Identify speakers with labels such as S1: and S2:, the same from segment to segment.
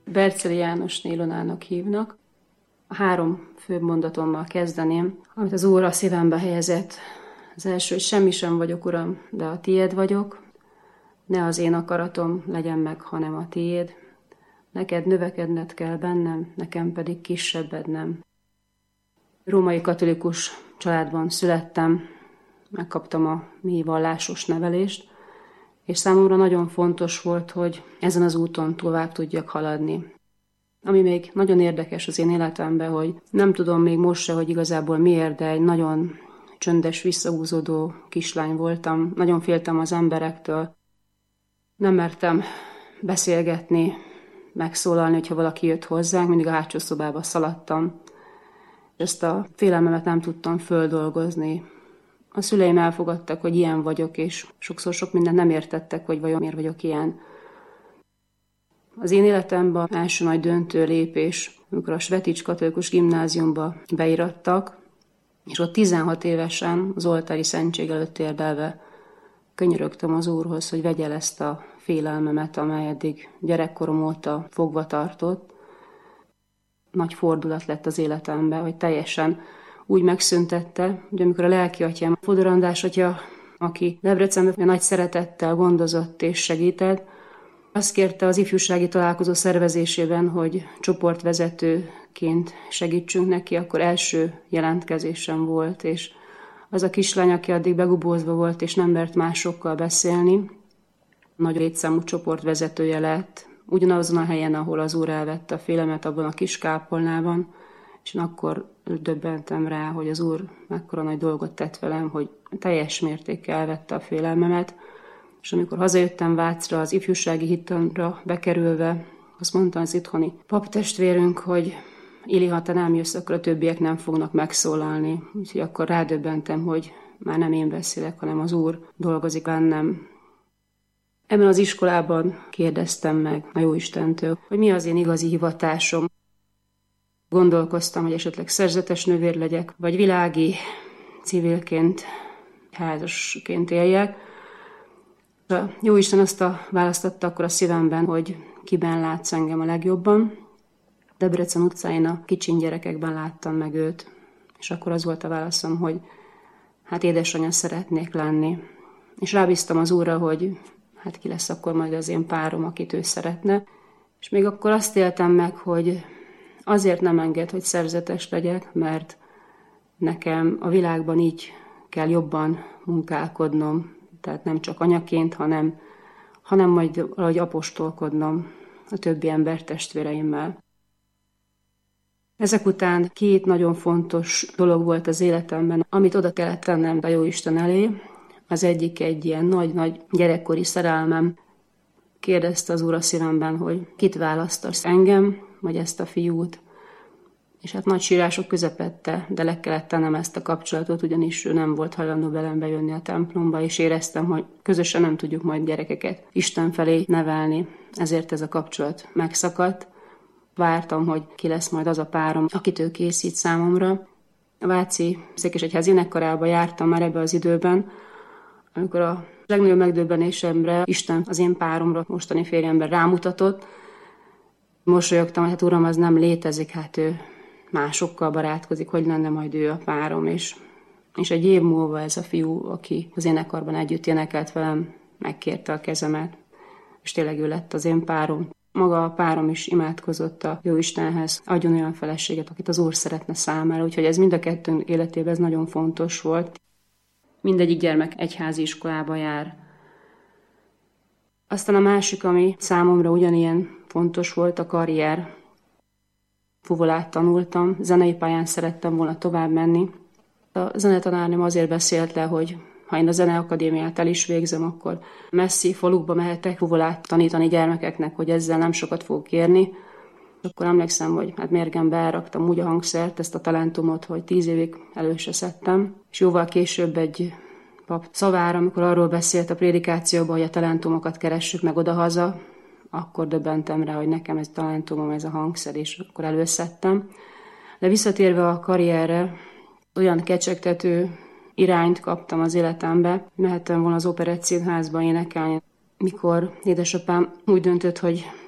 S1: Berczeli Jánosné Ilonának hívnak. A 3 fő mondatommal kezdeném, amit az Úr a szívembe helyezett. Az első, hogy semmi sem vagyok, Uram, de a tiéd vagyok. Ne az én akaratom legyen meg, hanem a tiéd. Neked növekedned kell bennem, nekem pedig kisebbednem. Római katolikus családban születtem, megkaptam a mély vallásos nevelést, és számomra nagyon fontos volt, hogy ezen az úton tovább tudjak haladni. Ami még nagyon érdekes az én életemben, hogy nem tudom még most se, hogy igazából miért, de egy nagyon csöndes, visszahúzódó kislány voltam. Nagyon féltem az emberektől. Nem mertem beszélgetni, megszólalni, hogyha valaki jött hozzánk, mindig a hátsó szobába szaladtam. Ezt a félelmemet nem tudtam földolgozni. A szüleim elfogadtak, hogy ilyen vagyok, és sokszor sok mindent nem értettek, hogy vajon miért vagyok ilyen. Az én életemben első nagy döntő lépés, amikor a Svetics katolikus gimnáziumba beirattak, és ott 16 évesen az oltári szentség előtt térdelve könyörögtem az Úrhoz, hogy vegye el ezt a félelmemet, amely eddig gyerekkorom óta fogva tartott. Nagy fordulat lett az életemben, hogy teljesen úgy megszüntette, hogy amikor a lelkiatyám, Fodor András atya, aki Debrecenben nagy szeretettel gondozott és segített, azt kérte az ifjúsági találkozó szervezésében, hogy csoportvezetőként segítsünk neki, akkor első jelentkezésem volt, és az a kislány, aki addig begubózva volt, és nem mert másokkal beszélni, nagy létszámú csoportvezetője lett, ugyanazon a helyen, ahol az Úr elvette a félemet, abban a kis kápolnában, és én akkor döbbentem rá, hogy az Úr mekkora nagy dolgot tett velem, hogy teljes mértékkel elvette a félelmemet, és amikor hazajöttem Vácra, az ifjúsági hitamra bekerülve, azt mondta az itthoni paptestvérünk, hogy Ili, ha te nem jössz, akkor a többiek nem fognak megszólalni. Úgyhogy akkor rádöbbentem, hogy már nem én beszélek, hanem az Úr dolgozik bennem. Ebben az iskolában kérdeztem meg a Jóistentől, hogy mi az én igazi hivatásom. Gondolkoztam, hogy esetleg szerzetes nővér legyek, vagy világi civilként, házasként éljek. A Jóisten azt választotta akkor a szívemben, hogy kiben látsz engem a legjobban. Debrecen utcáin a kicsin gyerekekben láttam meg őt, és akkor az volt a válaszom, hogy hát édesanyja szeretnék lenni. És rábíztam az Úrra, hogy hát ki lesz akkor majd az én párom, akit ő szeretne. És még akkor azt éltem meg, hogy azért nem enged, hogy szerzetes legyek, mert nekem a világban így kell jobban munkálkodnom, tehát nem csak anyaként, hanem majd valahogy apostolkodnom a többi embertestvéreimmel. Ezek után 2 nagyon fontos dolog volt az életemben, amit oda kellett tennem a Jóisten elé. Az egyik egy ilyen nagy-nagy gyerekkori szerelmem. Kérdezte az Úr a szívemben, hogy kit választasz, engem, vagy ezt a fiút. És hát nagy sírások közepette, de le kellett tennem ezt a kapcsolatot, ugyanis ő nem volt hajlandó velem bejönni a templomba, és éreztem, hogy közösen nem tudjuk majd gyerekeket Isten felé nevelni. Ezért ez a kapcsolat megszakadt. Vártam, hogy ki lesz majd az a párom, akit ő készít számomra. A Váci Székesegyház énekkarába jártam már ebbe az időben, amikor a legnagyobb megdöbbenésemre Isten az én páromra, mostani férjemben rámutatott. Mosolyogtam, hogy hát Uram, az nem létezik, hát ő másokkal barátkozik, hogy lenne majd ő a párom. És egy év múlva ez a fiú, aki az énekkarban együtt énekelt velem, megkérte a kezemet, és tényleg ő lett az én párom. Maga a párom is imádkozott a Jóistenhez, adjon olyan feleséget, akit az Úr szeretne számára, úgyhogy ez mind a kettőnk életében ez nagyon fontos volt. Mindegyik gyermek egyházi iskolába jár. Aztán a másik, ami számomra ugyanilyen fontos volt, a karrier. Fuvolát tanultam, zenei pályán szerettem volna tovább menni. A zenetanárnőm azért beszélt le, hogy ha én a zeneakadémiát el is végzem, akkor messzi falukba mehetek fuvolát tanítani gyermekeknek, hogy ezzel nem sokat fogok érni. Akkor emlékszem, hogy hát mérgembe elraktam úgy a hangszert, ezt a talentumot, hogy 10 évig elő se szedtem. És jóval később egy pap szavára, amikor arról beszélt a prédikációban, hogy a talentumokat keressük meg odahaza, akkor döbbentem rá, hogy nekem ez talentumom, ez a hangszer, és akkor előszedtem. De visszatérve a karrierre, olyan kecsegtető irányt kaptam az életembe, mehettem volna az Operett Színházba énekelni. Mikor édesapám úgy döntött, hogy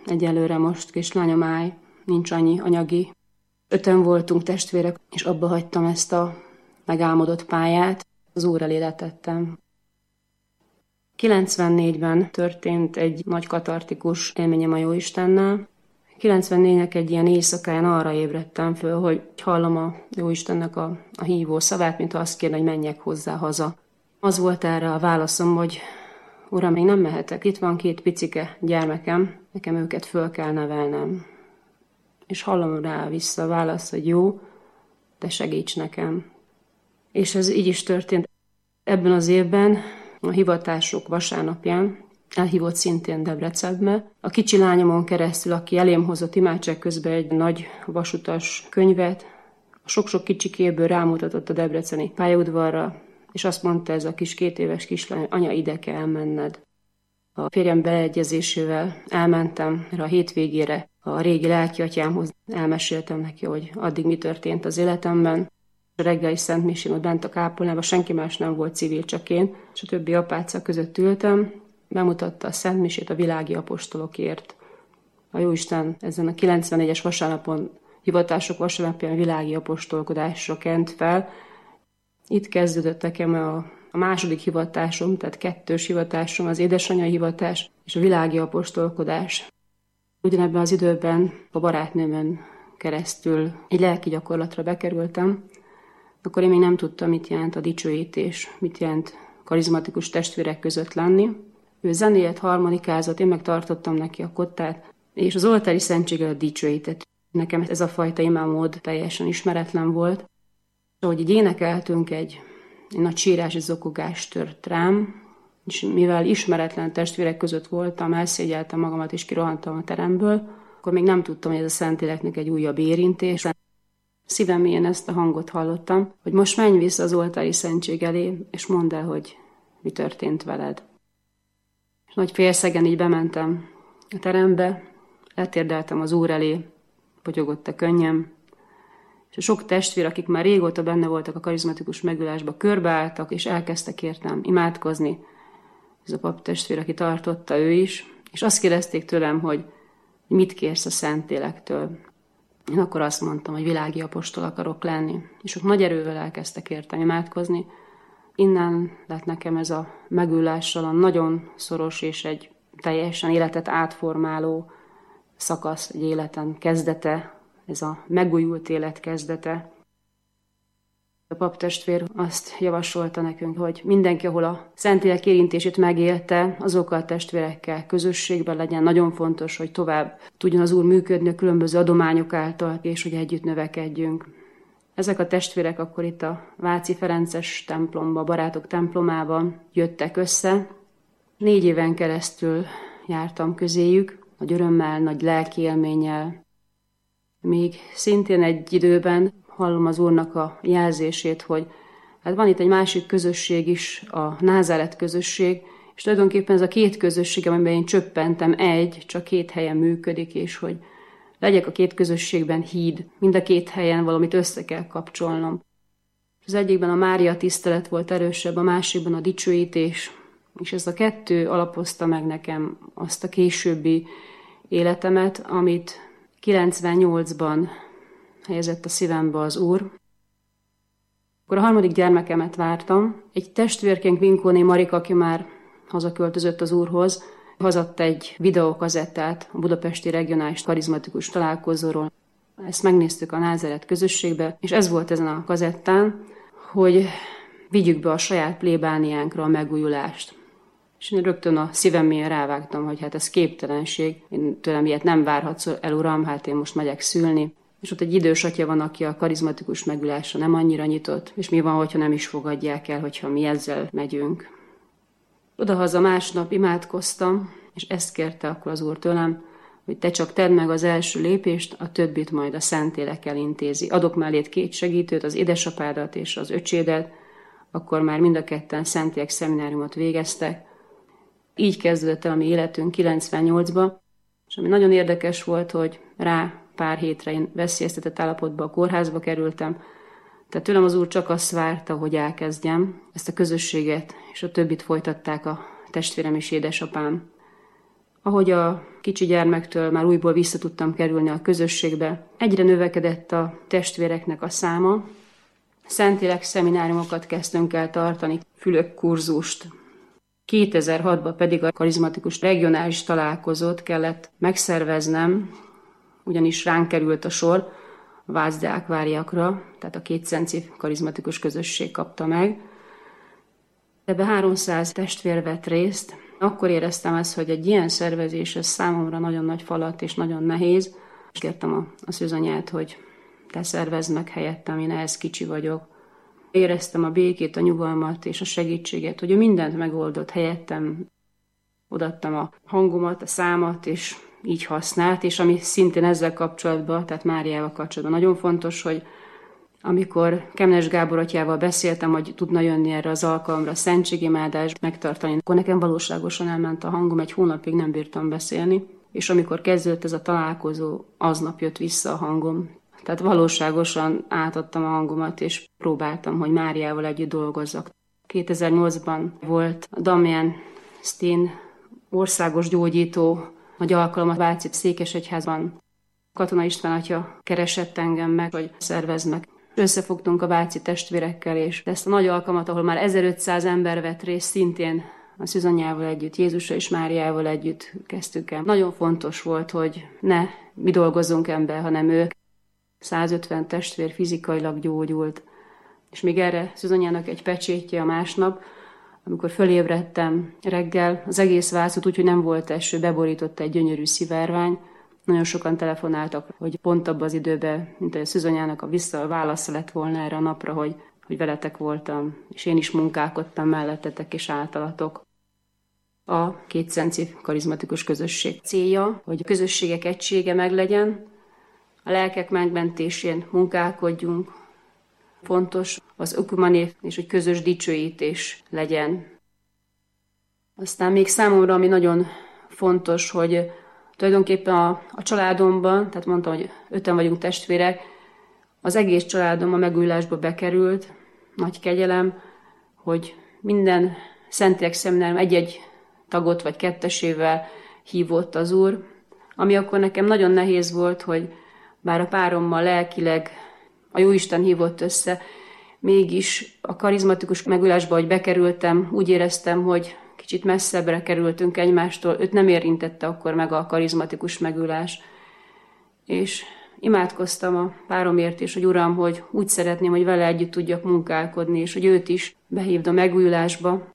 S1: egyelőre most kislányom áll, nincs annyi anyagi. 5-en voltunk testvérek, és abba hagytam ezt a megálmodott pályát, az Úr elé letettem. 94-ben történt egy nagy katartikus élményem a Jóistennel. 94-nek egy ilyen éjszakáján arra ébredtem föl, hogy hallom a Jóistennek a hívó szavát, mint azt kérne, hogy menjek hozzá haza. Az volt erre a válaszom, hogy Uram, még nem mehetek. Itt van 2 picike gyermekem, nekem őket föl kell nevelnem. És hallom rá vissza a választ, hogy jó, de segíts nekem. És ez így is történt. Ebben az évben, a hivatások vasárnapján elhívott szintén Debrecenbe. A kicsi lányomon keresztül, aki elém hozott imádság közben egy nagy vasutas könyvet, a sok-sok kicsikéből rámutatott a debreceni pályaudvarra, és azt mondta ez a kis 2 éves kislány, anya, ide kell elmenned. A férjem beleegyezésével elmentem erre a hétvégére a régi lelkiatyámhoz. Elmeséltem neki, hogy addig mi történt az életemben. A reggeli szentmisén ott bent a kápolnában senki más nem volt civil, csak én, és a többi apáca között ültem. Bemutatta a szentmisét a világi apostolokért. A Jóisten ezen a 94-es vasárnapon, hivatások vasárnapján világi apostolkodásra kent fel. Itt kezdődött nekem a második hivatásom, tehát 2. hivatásom, az édesanyai hivatás és a világi apostolkodás. Ugyanebben az időben a barátnőmön keresztül egy lelki gyakorlatra bekerültem, akkor én még nem tudtam, mit jelent a dicsőítés, mit jelent karizmatikus testvérek között lenni. Ő zenélt, harmonikázott, én meg tartottam neki a kottát, és az oltári szentséggel dicsőített. Nekem ez a fajta imámmód teljesen ismeretlen volt. Ahogy így énekeltünk, egy nagy sírás és zokogás tört rám, és mivel ismeretlen testvérek között voltam, elszégyeltem magamat és kirohantam a teremből, akkor még nem tudtam, hogy ez a Szentléleknek egy újabb érintés. Szívem mélyén ezt a hangot hallottam, hogy most menj vissza az oltári szentség elé, és mondd el, hogy mi történt veled. És nagy félszegen így bementem a terembe, letérdeltem az Úr elé, potyogott a könnyem, és a sok testvér, akik már régóta benne voltak a karizmatikus megülásba, körbeálltak, és elkezdtek értem imádkozni. Ez a pap testvér, aki tartotta, ő is, és azt kérdezték tőlem, hogy mit kérsz a Szentlélektől. Én akkor azt mondtam, hogy világi apostol akarok lenni, és ők nagy erővel elkezdtek értem imádkozni. Innen lett nekem ez a megülással a nagyon szoros és egy teljesen életet átformáló szakasz, egy életen kezdete, ez a megújult élet kezdete. A paptestvér azt javasolta nekünk, hogy mindenki, ahol a Szentlélek érintését megélte, azokkal a testvérekkel közösségben legyen. Nagyon fontos, hogy tovább tudjon az Úr működni a különböző adományok által, és hogy együtt növekedjünk. Ezek a testvérek akkor itt a Váci Ferences templomba, a Barátok templomában jöttek össze. 4 éven keresztül jártam közéjük, nagy örömmel, nagy lelki élménnyel. Még szintén egy időben hallom az Úrnak a jelzését, hogy hát van itt egy másik közösség is, a Názáret közösség, és tulajdonképpen ez a 2 közösség, amiben én csöppentem, csak 2 helyen működik, és hogy legyek a 2 közösségben híd, mind a 2 helyen valamit össze kell kapcsolnom. Az egyikben a Mária tisztelet volt erősebb, a másikban a dicsőítés, és ez a 2 alapozta meg nekem azt a későbbi életemet, amit 98-ban helyezett a szívembe az Úr. Akkor a 3. gyermekemet vártam. Egy testvérkénk, Vinkóné Marika, aki már hazaköltözött az Úrhoz, hazadta egy videókazettát a budapesti regionális karizmatikus találkozóról. Ezt megnéztük a Názáret közösségbe, és ez volt ezen a kazettán, hogy vigyük be a saját plébániánkra a megújulást. És én rögtön a szívem mélyen rávágtam, hogy hát ez képtelenség, én tőlem ilyet nem várhatsz el, Uram, hát én most megyek szülni. És ott egy idős atya van, aki a karizmatikus megülásra nem annyira nyitott, és mi van, hogyha nem is fogadják el, hogyha mi ezzel megyünk. Odahaza másnap imádkoztam, és ezt kérte akkor az Úr tőlem, hogy te csak tedd meg az első lépést, a többit majd a Szentlélek elintézi. Adok mellét 2 segítőt, az édesapádat és az öcsédet, akkor már mind a ketten Szentlélek szemináriumot végeztek. Így kezdődött el a mi életünk 98-ba, és ami nagyon érdekes volt, hogy rá pár hétre én veszélyeztetett állapotba a kórházba kerültem, tehát tőlem az Úr csak azt várta, hogy elkezdjem ezt a közösséget, és a többit folytatták a testvérem és édesapám. Ahogy a kicsi gyermektől már újból vissza tudtam kerülni a közösségbe. Egyre növekedett a testvéreknek a száma. Szentlélek szemináriumokat kezdtünk el tartani, fülök kurzust. 2006-ban pedig a karizmatikus regionális találkozót kellett megszerveznem, ugyanis ránk került a sor a Vácdeákváriakra, tehát a Kétszenci karizmatikus közösség kapta meg. Ebbe 300 testvér vett részt. Akkor éreztem ezt, hogy egy ilyen szervezés, ez számomra nagyon nagy falat és nagyon nehéz. És kértem a szűzanyát, hogy te szervezd meg helyettem, én ehhez kicsi vagyok. Éreztem a békét, a nyugalmat és a segítséget, hogy ő mindent megoldott helyettem. Odaadtam a hangomat, a számat, és így használt, és ami szintén ezzel kapcsolatban, tehát Máriával kapcsolatban nagyon fontos, hogy amikor Kemnes Gábor atyával beszéltem, hogy tudna jönni erre az alkalomra szentségimádást megtartani, akkor nekem valóságosan elment a hangom, egy hónapig nem bírtam beszélni, és amikor kezdődött ez a találkozó, aznap jött vissza a hangom. Tehát valóságosan átadtam a hangomat, és próbáltam, hogy Máriával együtt dolgozzak. 2008-ban volt a Damian Steen országos gyógyító nagy alkalom a Váci Székesegyházban. Katona István atya keresett engem meg, hogy szervezd meg. Összefogtunk a váci testvérekkel, és ezt a nagy alkalmat, ahol már 1500 ember vett részt, szintén a szűzanyjával együtt, Jézussal és Máriával együtt kezdtük el. Nagyon fontos volt, hogy ne mi dolgozzunk ebben, hanem ők. 150 testvér fizikailag gyógyult. És még erre szűzanyjának egy pecsétje a másnap, amikor fölébredtem reggel, az egész Vácot úgyhogy nem volt eső, beborította egy gyönyörű szivárvány. Nagyon sokan telefonáltak, hogy pont abban az időben, mint hogy a szűzanyjának a válasza lett volna erre a napra, hogy veletek voltam, és én is munkálkodtam mellettetek és általatok. A Kétszenci karizmatikus közösség célja, hogy a közösségek egysége meglegyen, a lelkek megmentésén munkálkodjunk. Fontos az ökumené és hogy közös dicsőítés legyen. Aztán még számomra, ami nagyon fontos, hogy tulajdonképpen a családomban, tehát mondtam, hogy 5-en vagyunk testvérek, az egész családom a megújulásba bekerült, nagy kegyelem, hogy minden Szentlélek szeminárium egy-egy tagot vagy kettesével hívott az Úr, ami akkor nekem nagyon nehéz volt, hogy bár a párommal lelkileg a Jóisten hívott össze, mégis a karizmatikus megújulásba, hogy bekerültem, úgy éreztem, hogy kicsit messzebbre kerültünk egymástól, őt nem érintette akkor meg a karizmatikus megújulás. És imádkoztam a páromért is, hogy Uram, hogy úgy szeretném, hogy vele együtt tudjak munkálkodni, és hogy őt is behívd a megújulásba.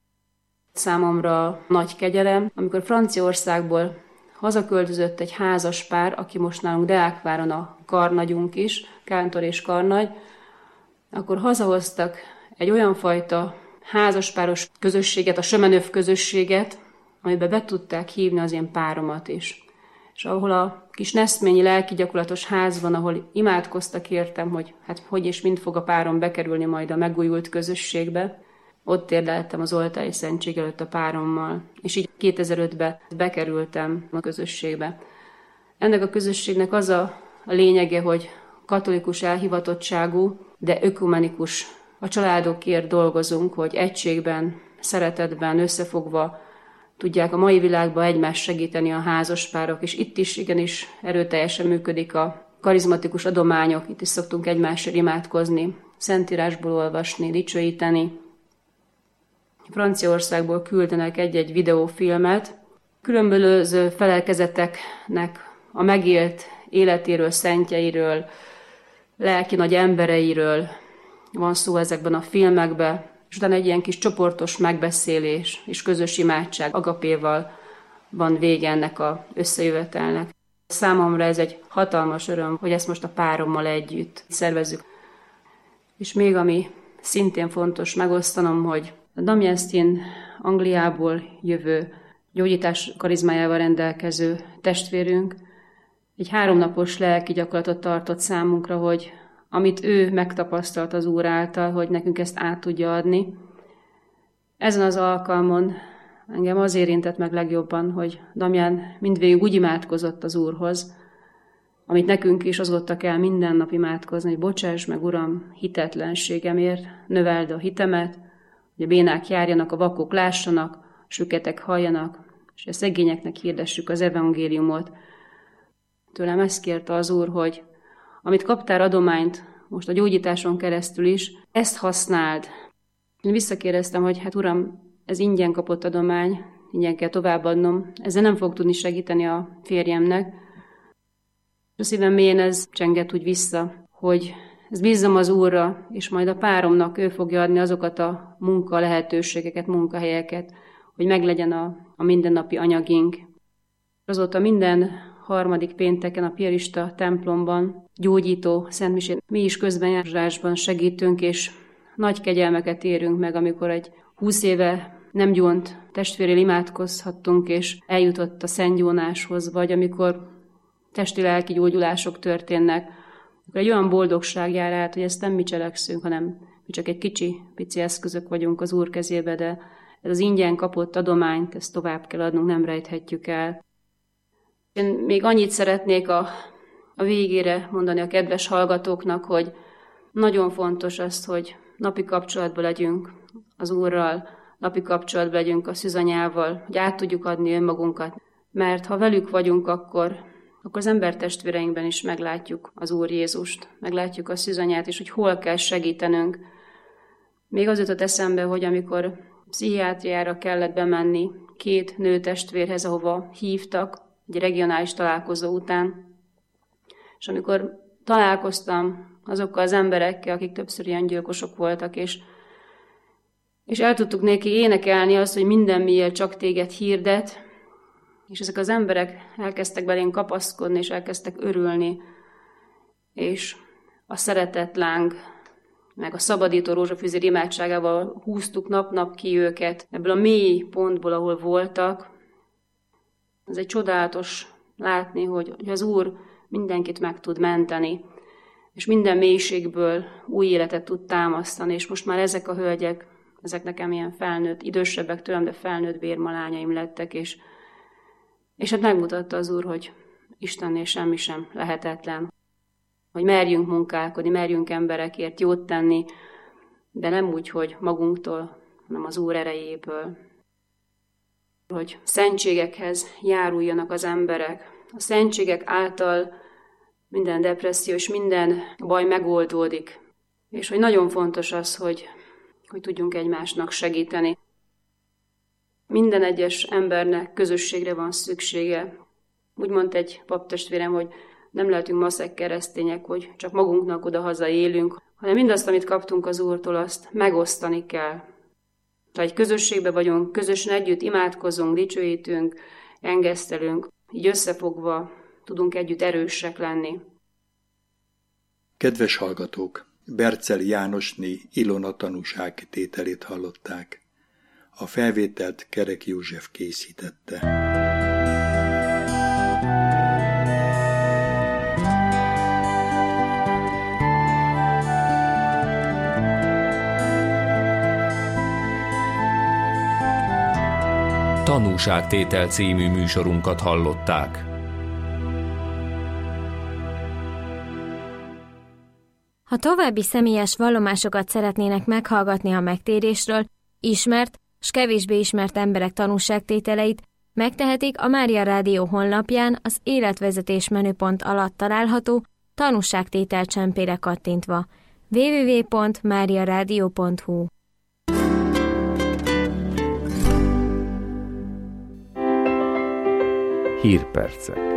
S1: Számomra nagy kegyelem, amikor Franciaországból hazaköltözött egy házas pár, aki most nálunk Deákváron a karnagyunk is, Kántor és karnagy, akkor hazahoztak egy olyan fajta házaspáros közösséget, a Sömenöv közösséget, amiben be tudták hívni az én páromat is. És ahol a kis neszményi lelki gyakorlatos ház van, ahol imádkoztak értem, hogy hogy és mind fog a párom bekerülni majd a megújult közösségbe, ott térdeltem az oltári szentség előtt a párommal, és így 2005-ben bekerültem a közösségbe. Ennek a közösségnek az a lényege, hogy katolikus elhivatottságú, de ökumenikus. A családokért dolgozunk, hogy egységben, szeretetben, összefogva tudják a mai világban egymást segíteni a házaspárok, és itt is igenis erőteljesen működik a karizmatikus adományok, itt is szoktunk egymásra imádkozni, Szentírásból olvasni, dicsőíteni. Franciaországból küldenek egy-egy videófilmet, különböző felekezeteknek a megélt életéről, szentjeiről, lelki nagy embereiről van szó ezekben a filmekben, és utána egy ilyen kis csoportos megbeszélés és közös imádság agapéval van vége ennek az összejövetelnek. Számomra ez egy hatalmas öröm, hogy ezt most a párommal együtt szervezzük. És még ami szintén fontos megosztanom, hogy a Damian Steen Angliából jövő gyógyítás karizmájával rendelkező testvérünk egy 3 napos lelki gyakorlatot tartott számunkra, hogy amit ő megtapasztalt az Úr által, hogy nekünk ezt át tudja adni. Ezen az alkalmon engem az érintett meg legjobban, hogy Damian mindvégig úgy imádkozott az Úrhoz, amit nekünk is azóta kell minden nap imádkozni, hogy bocsáss meg, Uram, hitetlenségemért, növeld a hitemet, hogy a bénák járjanak, a vakok lássanak, a süketek halljanak, és a szegényeknek hirdessük az evangéliumot. Tőlem ezt kérte az Úr, hogy amit kaptál adományt, most a gyógyításon keresztül is, ezt használd. Én visszakérdeztem, hogy hát Uram, ez ingyen kapott adomány, ingyen kell továbbadnom, ezzel nem fog tudni segíteni a férjemnek. A szívem mélyén ez csengett úgy vissza, hogy ezt bízzam az Úrra, és majd a páromnak ő fogja adni azokat a munka lehetőségeket, munkahelyeket, hogy meglegyen a mindennapi anyagink. Azóta minden harmadik pénteken a piarista templomban gyógyító szentmisét mi is közbenjárásban segítünk, és nagy kegyelmeket érünk meg, amikor egy 20 éve nem gyónt testvérrel imádkozhattunk, és eljutott a szentgyónáshoz, vagy amikor testi-lelki gyógyulások történnek, akkor egy olyan boldogság jár át, hogy ezt nem mi cselekszünk, hanem mi csak egy pici eszközök vagyunk az Úr kezébe, de ez az ingyen kapott adományt, ezt tovább kell adnunk, nem rejthetjük el. Én még annyit szeretnék a végére mondani a kedves hallgatóknak, hogy nagyon fontos az, hogy napi kapcsolatban legyünk az Úrral, napi kapcsolatban legyünk a szűzanyával, hogy át tudjuk adni önmagunkat. Mert ha velük vagyunk, akkor az embertestvéreinkben is meglátjuk az Úr Jézust, meglátjuk a szűzanyát, és hogy hol kell segítenünk. Még az jutott eszembe, hogy amikor pszichiátriára kellett bemenni 2 nőtestvérhez, ahova hívtak, egy regionális találkozó után, és amikor találkoztam azokkal az emberekkel, akik többször ilyen gyilkosok voltak, és el tudtuk neki énekelni azt, hogy minden miért csak téged hirdet, és ezek az emberek elkezdtek belén kapaszkodni, és elkezdtek örülni, és a szeretetláng, meg a szabadító rózsafűzér imádságával húztuk nap-nap ki őket ebből a mély pontból, ahol voltak. Ez egy csodálatos látni, hogy az Úr mindenkit meg tud menteni, és minden mélységből új életet tud támasztani, és most már ezek a hölgyek, ezek nekem ilyen felnőtt, idősebbek tőlem, de felnőtt bérmalányaim lettek, és hát megmutatta az Úr, hogy Istennél semmi sem lehetetlen, hogy merjünk munkálkodni, merjünk emberekért jót tenni, de nem úgy, hogy magunktól, hanem az Úr erejéből. Hogy szentségekhez járuljanak az emberek. A szentségek által minden depresszió és minden baj megoldódik. És hogy nagyon fontos az, hogy tudjunk egymásnak segíteni. Minden egyes embernek közösségre van szüksége. Úgy mondta egy paptestvérem, hogy nem lehetünk maszek keresztények, hogy csak magunknak oda-haza élünk, hanem mindazt, amit kaptunk az Úrtól, azt megosztani kell. Ha egy közösségben vagyunk, közösen együtt imádkozunk, dicsőítünk, engesztelünk, így összefogva tudunk együtt erősek lenni.
S2: Kedves hallgatók! Berczeli Jánosné Ilona tanúságtételét hallották. A felvételt Kerek József készítette.
S3: Tanúságtétel című műsorunkat hallották.
S4: Ha további személyes vallomásokat szeretnének meghallgatni a megtérésről, ismert s kevésbé ismert emberek tanúságtételeit, megtehetik a Mária Rádió honlapján az életvezetés menüpont alatt található tanúságtétel csempére kattintva. www.mariaradio.hu
S3: Hírpercek.